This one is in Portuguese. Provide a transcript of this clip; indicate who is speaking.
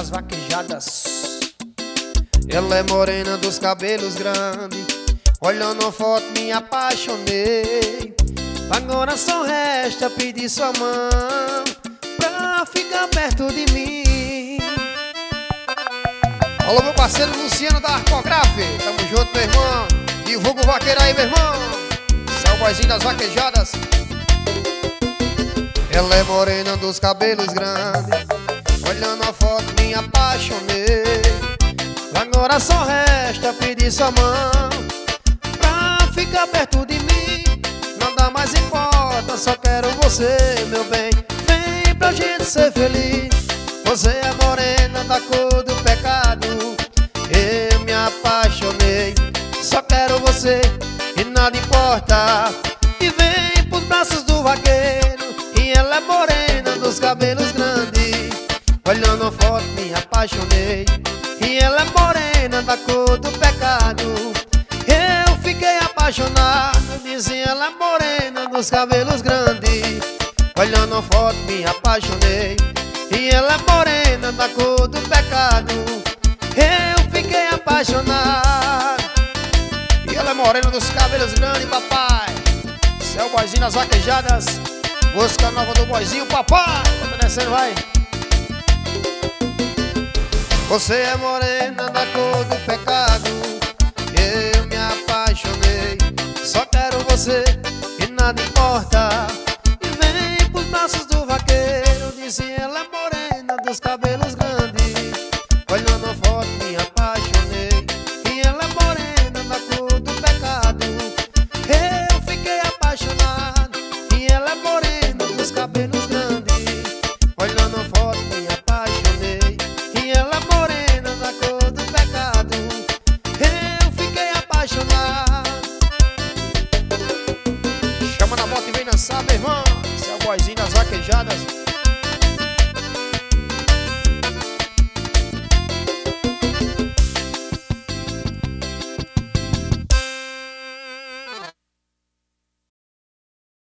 Speaker 1: das vaquejadas. Ela é morena dos cabelos grandes. Olhando a foto me apaixonei. Agora só resta pedir sua mão pra ficar perto de mim. Alô, meu parceiro Luciano da Arcografe, tamo junto, meu irmão. E o vulgo vaqueiro aí, meu irmão. Esse é o boizinho das vaquejadas. Ela é morena dos cabelos grandes. Olhando a foto me apaixonei. Agora só resta pedir sua mão pra ficar perto de mim. Nada mais importa, só quero você, meu bem. Vem pra gente ser feliz. Você é morena da cor do pecado. Eu me apaixonei. Só quero você e nada importa. E vem pros braços do vaqueiro. E ela é morena dos cabelos grandes. Olhando a foto me apaixonei. E ela é morena da cor do pecado. Eu fiquei apaixonado. Dizia ela é morena dos cabelos grandes. Olhando a foto me apaixonei. E ela é morena da cor do pecado. Eu fiquei apaixonado. E ela é morena dos cabelos grandes, papai. Esse é o boizinho das vaquejadas. Música nova do boizinho, papai. Tá descendo, vai. Você é morena da cor do pecado. Eu me apaixonei. Só quero você e nada importa. E vem pros braços do vaqueiro. Disse ela é morena dos cabelos grandes. Olhando a foto me apaixonei. E ela é morena da cor do pecado. Eu fiquei apaixonado. E ela é morena dos cabelos grandes. Olhando a foto me apaixonei. E ela é morena da cor do pecado. Eu fiquei apaixonado. Chama na moto e vem dançar, meu irmão. Esse é o boizinho das vaquejadas.